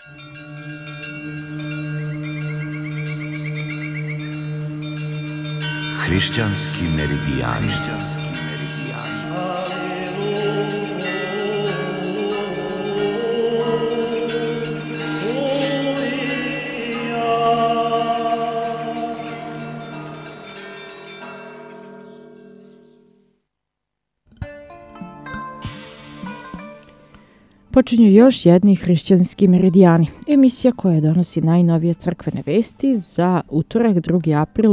Hrišćanski meridijani. Počinju još jedni hrišćanski meridijani, emisija koja donosi najnovije crkvene vesti za utorak 2. april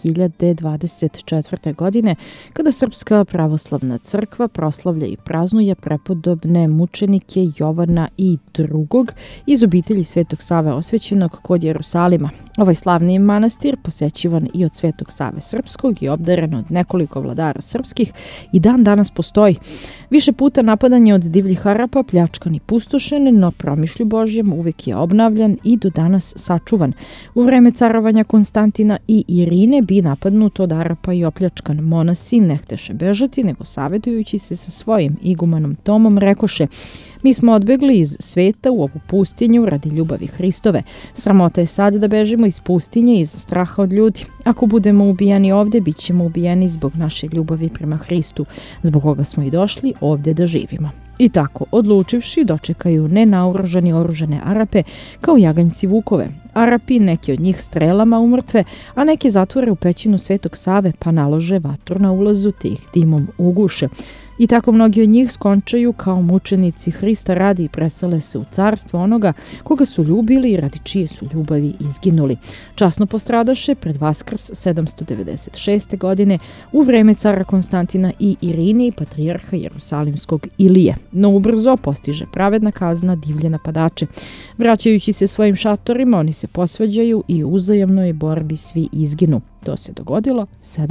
2024. godine, kada Srpska pravoslavna crkva proslavlja i praznuje prepodobne mučenike Jovana i drugog iz obitelji Svetog Save Osvećenog kod Jerusalima. Ovaj slavni manastir, posećivan i od Svetog Save Srpskog i obdaren od nekoliko vladara srpskih, i dan danas postoji. Više puta napadan je od divljih Arapa, pljačkan i pustošen, no promišlju Božjem uvek je obnavljan i do danas sačuvan. U vreme carovanja Konstantina i Irine bi napadnut od Arapa i opljačkan. Monasi ne hteše bežati, nego savjetujući se sa svojim igumanom Tomom rekoše: mi smo odbegli iz sveta u ovu pustinju radi ljubavi Hristove. Sramota je sad da bežimo iz pustinje iz straha od ljudi. Ako budemo ubijani ovde, bit ćemo ubijani zbog naše ljubavi prema Hristu, zbog koga smo i došli ovde da živimo. I tako, odlučivši, dočekaju nenaoružani oružane Arape kao jaganjci vukove. Arapi, neki od njih strelama umrtve, a neke zatvore u pećinu Svetog Save pa nalože vatru na ulazu te ih dimom uguše. I tako mnogi od njih skončaju kao mučenici Hrista radi i presele se u carstvo onoga koga su ljubili i radi čije su ljubavi izginuli. Časno postradaše pred Vaskrs 796. godine u vreme cara Konstantina i Irine i patrijarha Jerusalimskog Ilije. No ubrzo postiže pravedna kazna divlje napadače. Vraćajući se svojim šatorima, oni se posvađaju i u uzajamnoj borbi svi izginu. To se dogodilo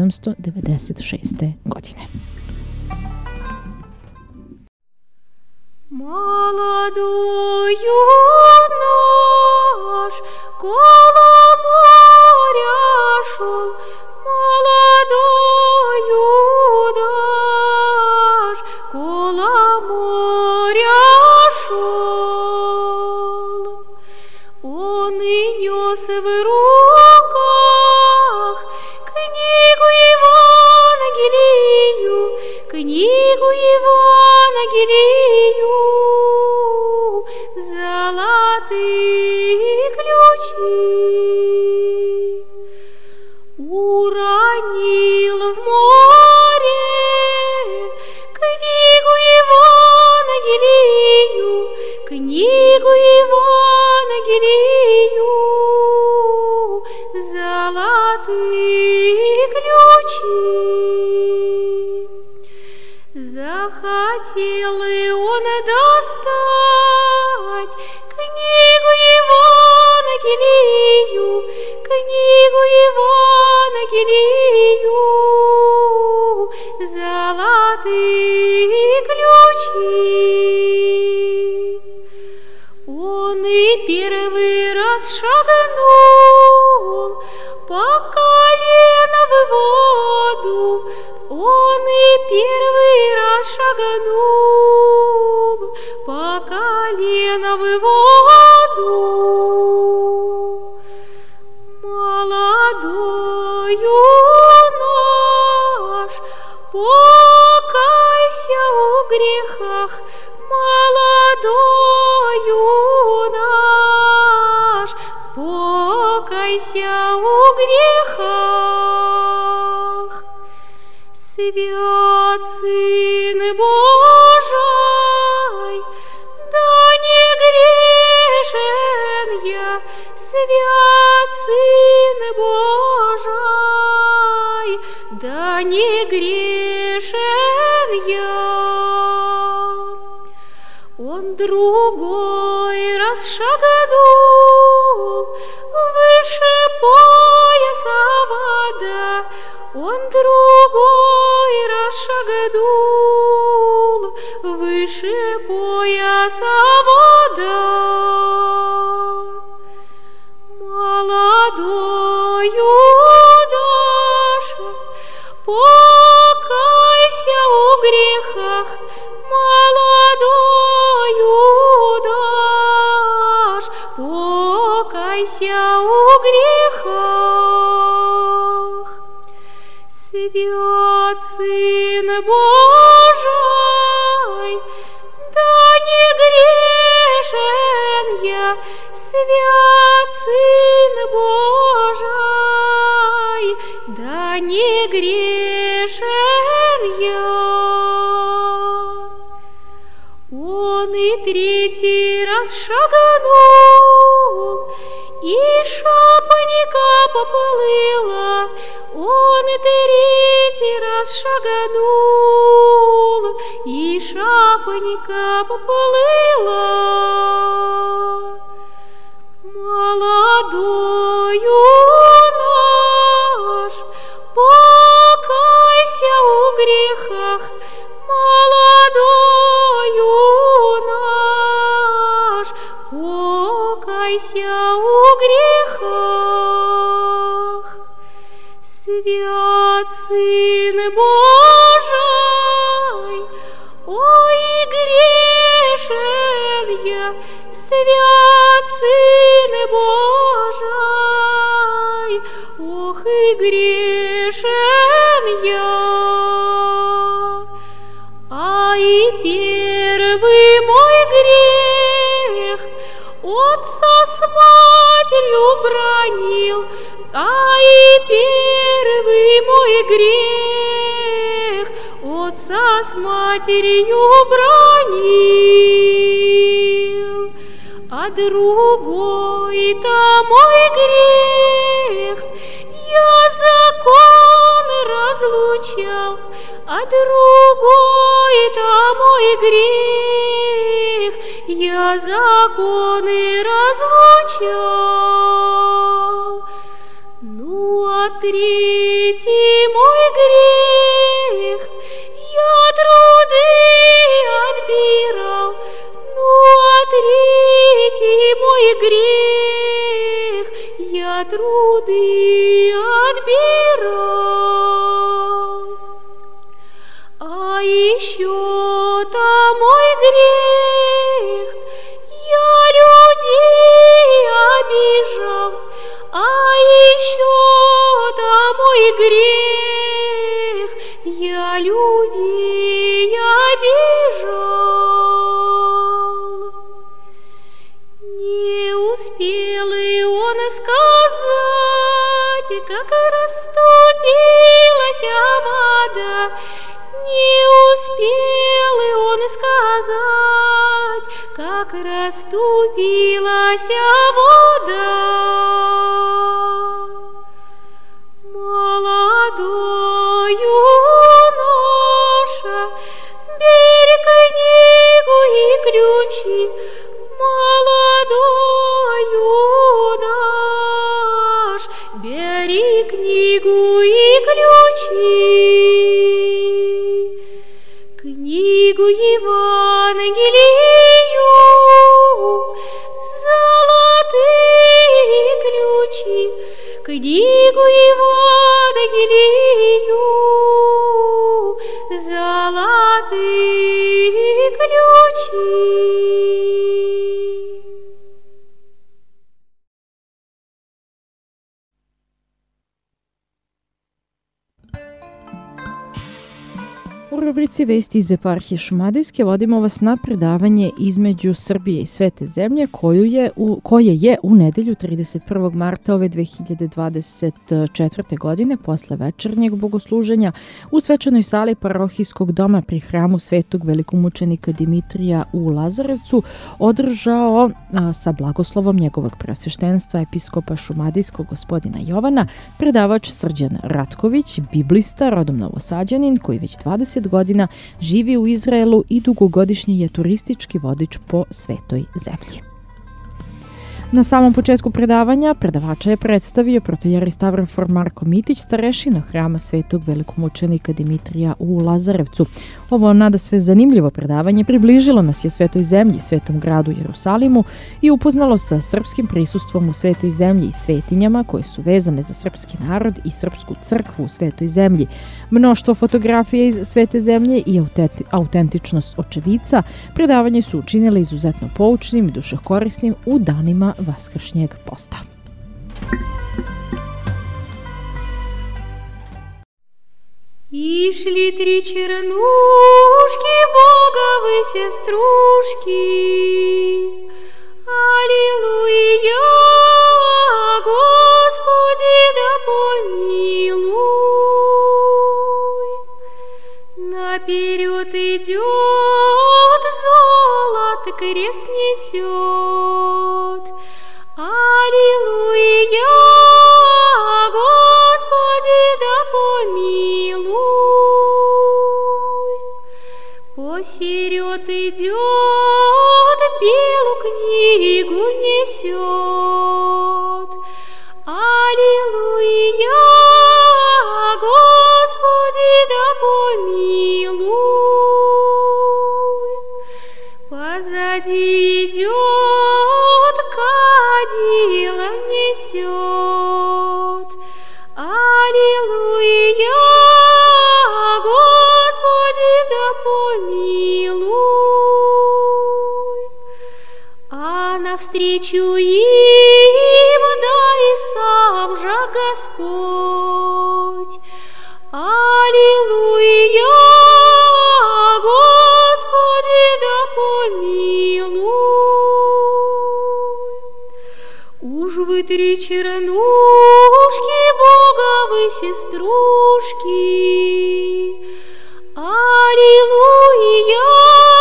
796. godine. Молодою наш коло моря шел, молодою наш коло моря шел. Он и нес в руках книгу Евангелию, книгу Евангелию, золотые ключи. Уронил в море книгу Евангелию, книгу Евангелию, золотые ключи. Захотел и он достать книгу Евангелию, книгу Евангелию, золотые ключи. Он и первый раз шагнул по колено в воду, он и первый раз шагнул по колено в воду. Молодою наш, покайся в грехах, молодою наш, покайся в грехах. Свят Сын Божий, да не грешен я, свят Сын Божий, да не грешен я. Он другой раз шагнул выше пояса вода, он другой раз шагнул выше пояса вода. Молодою наша, покайся в грехах, молодою наш, грехах. Свят Сын Божий, да не грешен я, свят Сын Божий, да не грешен я. Он и третий раз шагнул, и шапонька поплыла. Он и третий раз шагнул, и шапонька поплыла. Молодою наш, покайся у грехах, молодою наш, покайся у грехах. Свят Сын Божий, ой, грешен я, свят Сын Божий, ох, и грешен я. А и первый мой грех отца с матерью бранил, а и первый мой грех отца с матерью бранил, а другой-то мой грех я закон разлучал, а другой-то мой грех я законы разлучал. Ну, а третий мой грех я труды отбирал. Ну, а третий мой грех я труды отбирал. А еще-то мой грех я людей обижал. А еще-то мой грех я людей обижал. Не успел и он сказать, как расступилась вода. Не успел и он сказать, как расступилась вода. Молодою наша, бери книгу и ключи, молодою наш, бери книгу и ключи. Книгу Евангелию, золотые ключи, книгу Евангелию, золотые ключи. U rubrici Vesti iz eparhije Šumadijske vodimo vas na predavanje između Srbije i Svete zemlje koje je u nedelju 31. marta ove 2024. godine posle večernjeg bogosluženja u svečanoj sali parohijskog doma pri hramu Svetog velikomučenika Dimitrija u Lazarevcu održao sa blagoslovom njegovog preosveštenstva episkopa Šumadijskog gospodina Jovana, predavač Srđan Ratković, biblista, rodom Novosađanin koji već 20 godina živi u Izraelu i dugogodišnji je turistički vodič po Svetoj zemlji. Na samom početku predavanja predavača je predstavio protojerestavrofor Marko Mitić, starešina hrama Svetog velikomučenika Dimitrija u Lazarevcu. Ovo nada sve zanimljivo predavanje približilo nas je Svetoj zemlji, Svetom gradu Jerusalimu i upoznalo sa srpskim prisustvom u Svetoj zemlji i svetinjama koje su vezane za srpski narod i srpsku crkvu u Svetoj zemlji. Mnoštvo fotografija iz Svete zemlje i autentičnost očevica predavanje su učinile izuzetno poučnim i dušokorisnim u danima Vaskršnjeg posta. И шли три чернушки, боговы сеструшки. Аллилуйя, Господи, да помилуй. Наперед идет, золото крест несет. Аллилуйя, Господи, да помилуй. Посеред идет, белую книгу несет. Аллилуйя, Господи, да помилуй. Позади идет, кадила несет. Аллилуйя, Господи, да помилуй. А навстречу им, да и сам же Господь. Аллилуйя, Господи, да помилуй. Уж вы три чернушки, боговы сеструшки. Аллилуйя,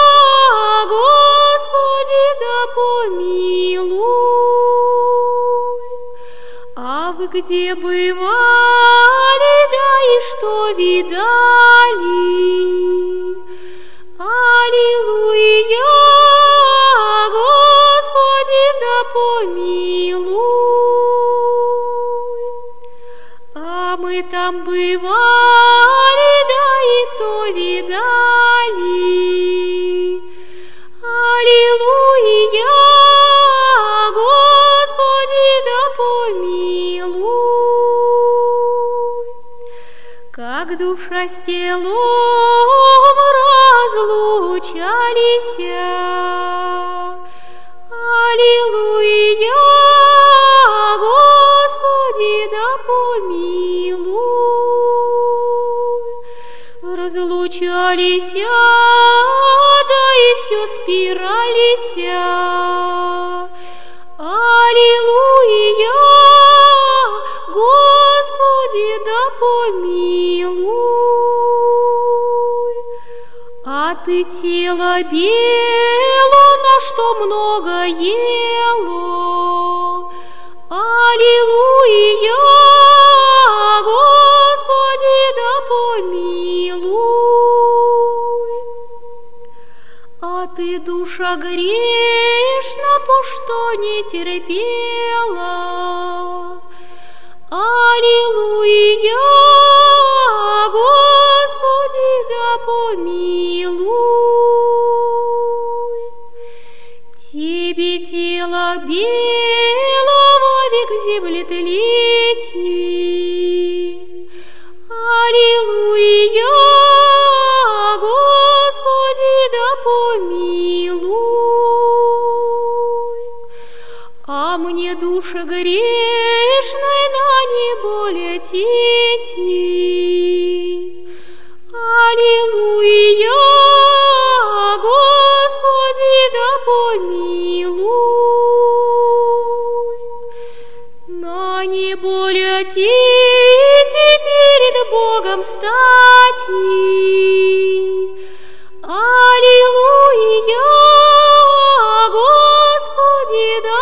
Господи, да помилуй. А вы где бывали, да и что видали? Аллилуйя, Господи, да помилуй. А мы там бывали, да и то видали. Аллилуйя, Господи, да помилуй. Как душа с телом разлучались. Аллилуйя, Господи, да помилуй. Разлучались, да и все спирались. Аллилуйя, Господи, да помилуй. А ты тело бело, на что много ело. Аллилуйя, Господи, да помилуй. А ты, душа грешна, по что не терпела. Аллилуйя, Господи, да помилуй. Тебе тело бело вовек в земле тлеть. Аллилуйя, Господи, да помилуй. А мне, душа грешной, на небо лететь. Аллилуйя, Господи, да помилуй. На небо лететь и перед Богом стать. Аллилуйя, Господи, да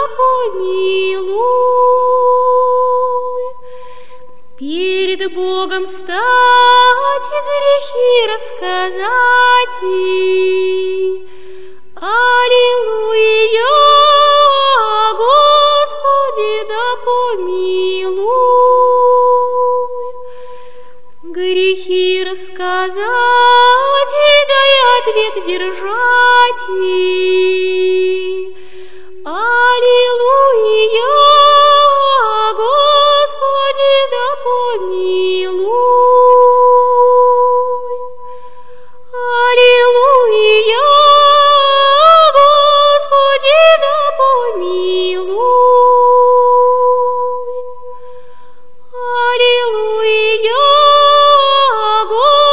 помилуй. Перед Богом стать и грехи рассказать. Аллилуйя, Господи, да помилуй. Грехи рассказать и дай ответ держать. Аллилуйя, Господи, да помилуй. Аллилуйя, Господи, да помилуй. Аллилуйя, Господи.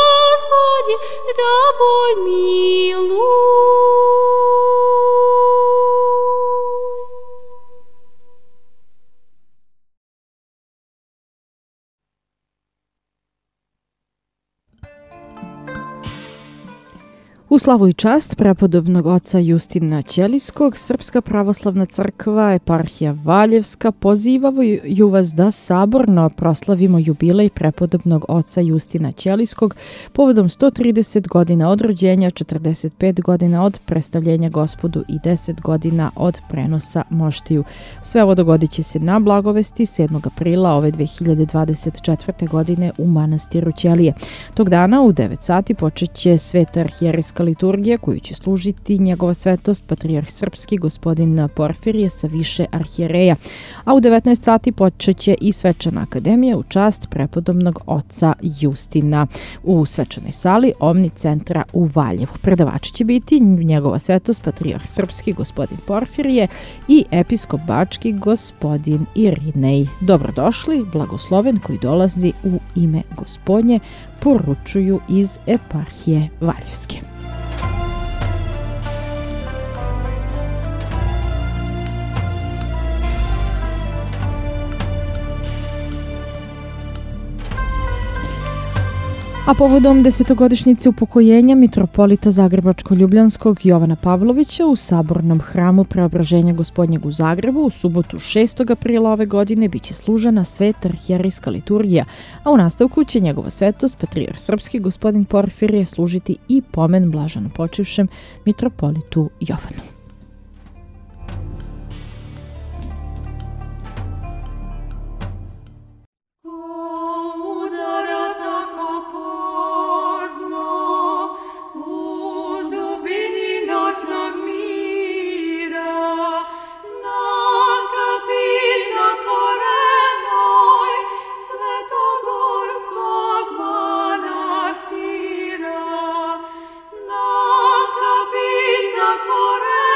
U slavu i čast prepodobnog oca Justina Ćelijskog, Srpska pravoslavna crkva, eparhija Valjevska pozivaju vas da saborno proslavimo jubilej prepodobnog oca Justina Ćelijskog povodom 130 godina od rođenja, 45 godina od predstavljenja Gospodu i 10 godina od prenosa moštiju. Sve ovo dogodit će se na Blagovesti 7. aprila ove 2024. godine u manastiru Ćelije. Tog dana u 9 sati počet će sveta arhijerejska liturgija koju će služiti njegova svetost patrijarh srpski gospodin Porfirije sa više arhijereja, a u 19 sati počet će i svečana akademija u čast prepodobnog oca Justina u svečanoj sali Omni centra u Valjevu. Predavači će biti njegova svetost patrijarh srpski gospodin Porfirije i episkop bački gospodin Irinej. Dobrodošli, blagosloven koji dolazi u ime Gospodnje, poručuju iz eparhije Valjevske. A povodom desetogodišnjice upokojenja mitropolita Zagrebačko-Ljubljanskog Jovana Pavlovića u sabornom hramu Preobraženja Gospodnjeg u Zagrebu u subotu 6. aprila ove godine biće služena sveta arhijerejska liturgija, a u nastavku će njegova svetost patrijarh srpski gospodin Porfirije služiti i pomen blaženo počivšem mitropolitu Jovanu. Zatvoren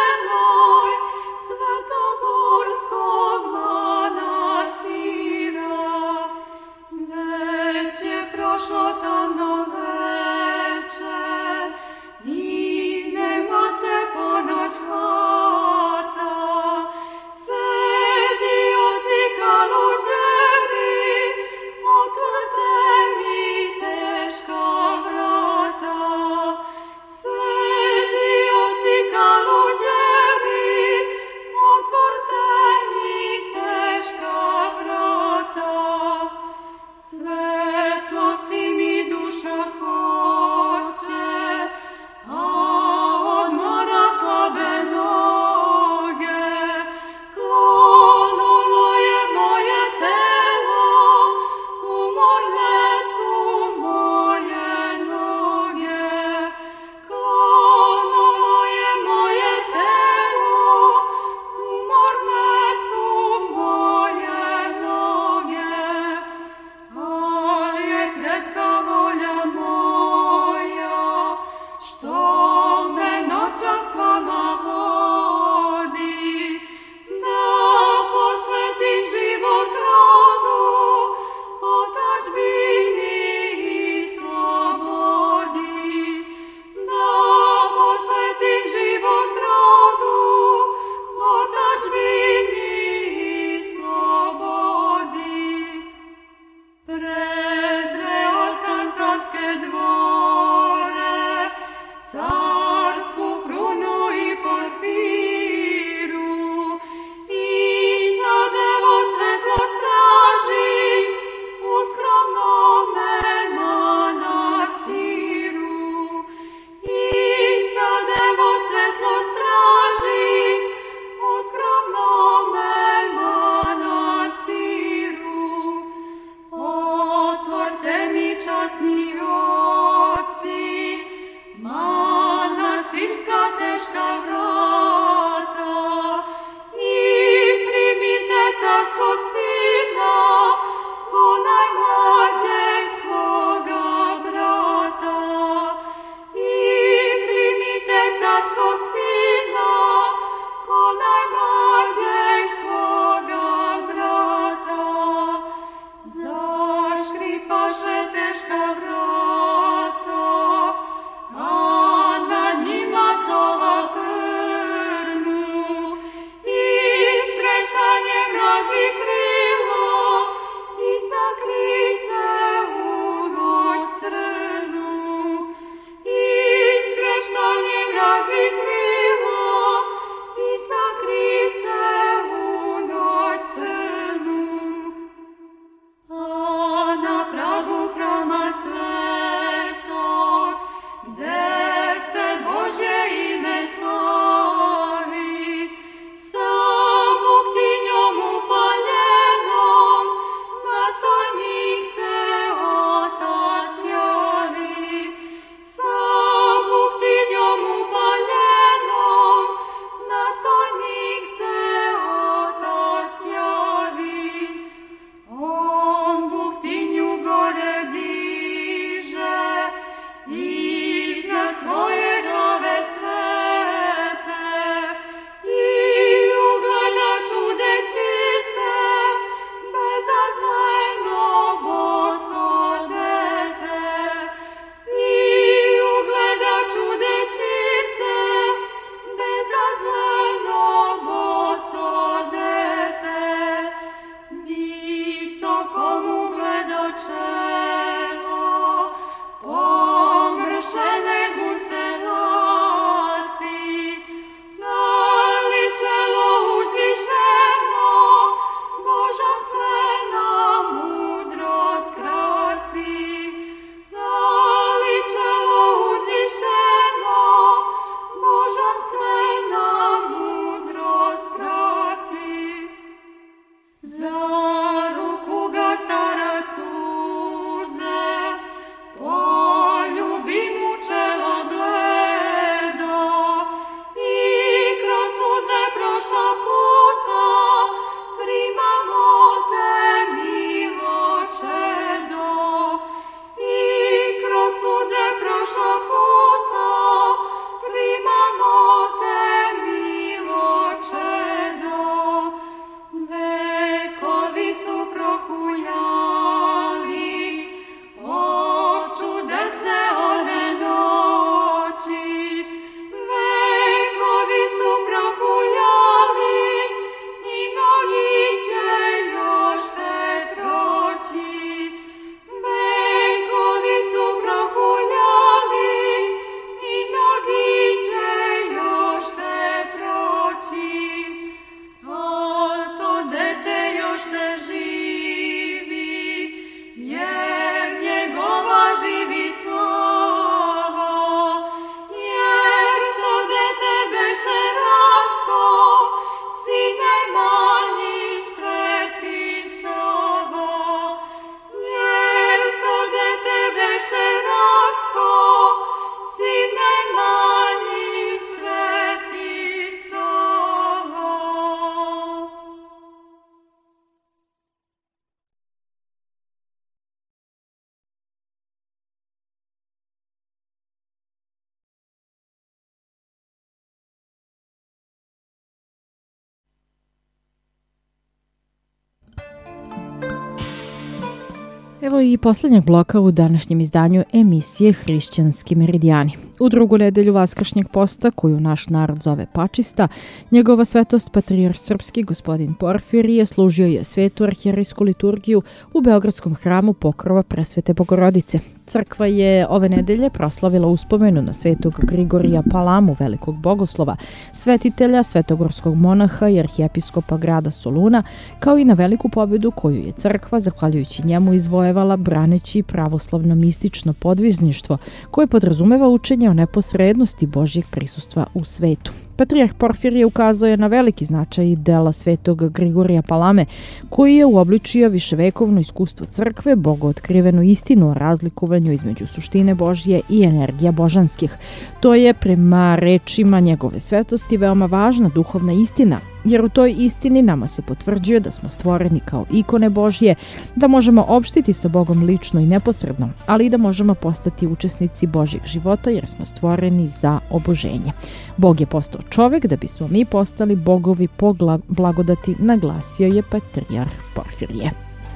Evo i posljednjeg bloka u današnjem izdanju emisije Hrišćanski meridijani. U drugu nedelju vaskršnjeg posta, koju naš narod zove Pačista, njegova svetost patrijarh srpski gospodin Porfirije služio je svetu arhijerejsku liturgiju u Beogradskom hramu Pokrova Presvete Bogorodice. Crkva je ove nedelje proslavila uspomenu na svetog Grigorija Palamu, velikog bogoslova, svetitelja, svetogorskog monaha i arhijepiskopa grada Soluna, kao i na veliku pobedu koju je crkva, zahvaljujući njemu, izvojevala braneći pravoslavno mistično podvižništvo, koje podrazumeva učenje o neposrednosti Božjeg prisustva u svetu. Patrijarh Porfirije ukazao je na veliki značaj dela svetog Grigorija Palame, koji je uobličio viševekovno iskustvo crkve, bogootkrivenu istinu o razlikovanju između suštine Božje i energija božanskih. To je, prema rečima njegove svetosti, veoma važna duhovna istina, jer u toj istini nama se potvrđuje da smo stvoreni kao ikone Božje, da možemo opštiti sa Bogom lično i neposredno, ali i da možemo postati učesnici Božjeg života jer smo stvoreni za oboženje. Bog je postao čovek da bismo mi postali bogovi po blagodati, naglasio je patrijarh Porfirije.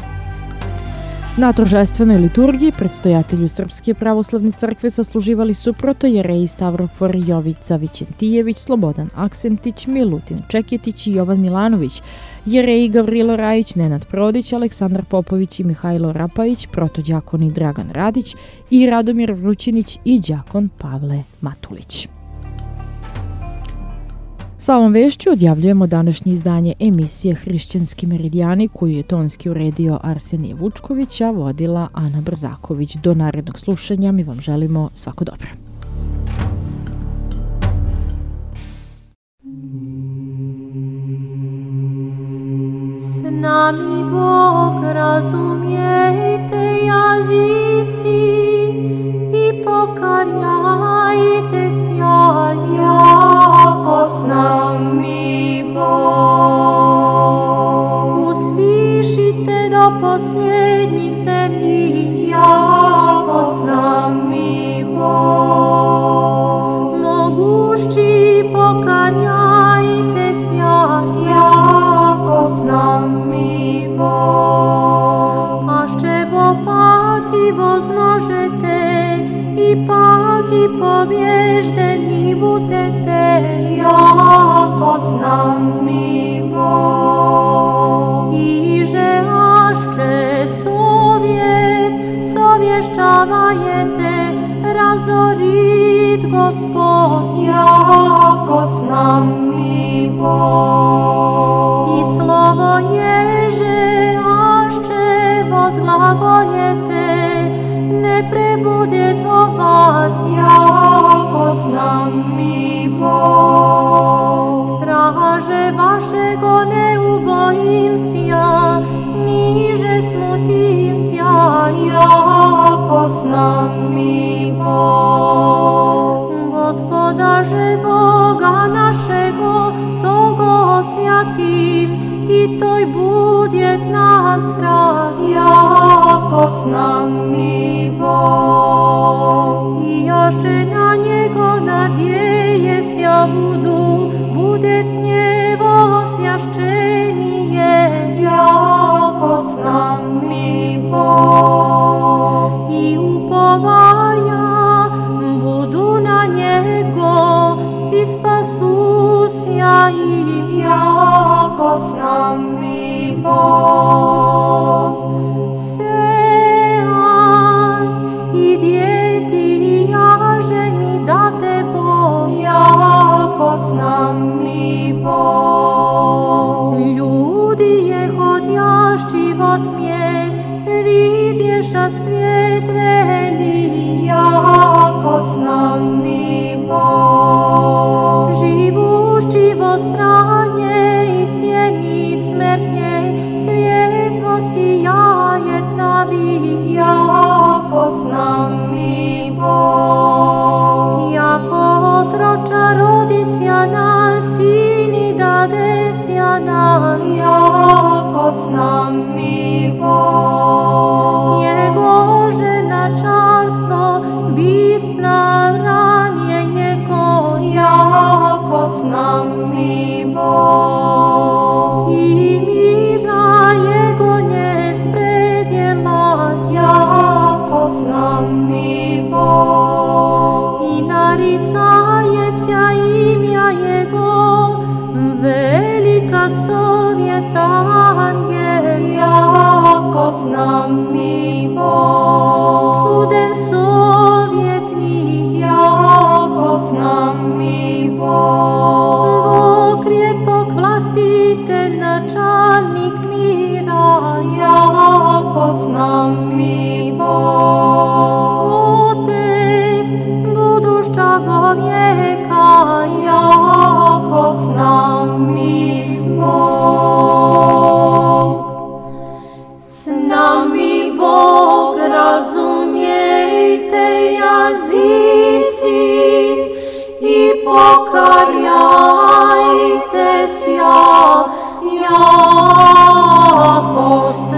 Na торжественoj liturgiji predstojatelju Srpske pravoslavne crkve sasluživali su protojereji Stavrofor Jovica Vićentijević, Slobodan Aksentić, Milutin Čeketić i Jovan Milanović, jereji Gavrilo Rajić, Nenad Prodić, Aleksandar Popović i Mihajlo Rapajić, protođakoni Dragan Radić i Radomir Vrućinić i đakon Pavle Matulić. Sa ovom vešću odjavljujemo današnje izdanje emisije Hrišćanski meridijani, koju je tonski uredio Arsenije Vučković, a vodila Ana Brzaković. Do narednog slušanja mi vam želimo svako dobro. S nami Bog, razumijte jazici i pokarjajte sja, jako s nami Bog. Usvišite do posljednjih zemlji, jako s nami Bog. Mogušći pokarjajte sja, jako s nami Bog. Ašće bo paki возможете i paki pobježdeni budete, jako s nami Bog. Iže ašće sovješćavajete, razorit Gospod, jako s nami Bog. I slovo ježe ašće возглагоljete, ne prebudjet vo vas, jako s nami Bog. Straže vašego ne ubojim sja, niže smutim sja, jako s nami Bog. Gospodaže Boga našego, togo osvjatim, i toj budjet nam strah, jako s nami Bog. I jašće na njego nadjeje sja budu, budjet gnjevo osjašćenije, jako s nami Bog. I upovaja budu na njego, i spasu sja im, jako s nami Bog. Seas i djeti jaže mi date Bog, jako s nami Bog. Ljudi je hodjašći vo tmje, vidješa svijet veli, jako s nami Bog. Živušći vo stranje i sjeni smrtnje, svjetlo sijajet navi, jako s nami Bog. Jako otroča rodi sja nam, sini dade sja nam, jako s nami Bog. Njego ženačarstvo bist nam ranje njego, jako s nami Bog. I mira jego njest predjela, glasovjet angel, jako s nami Bog. Čuden sovjetnik, jako s nami Bog. Bog krepok vlastitelj, načalnik mira, jako s nami Bog. Otec, budušćaga vijeka, jako s nami Bog. S nami Bog, razumijte jazici i pokarjajte sja, jako s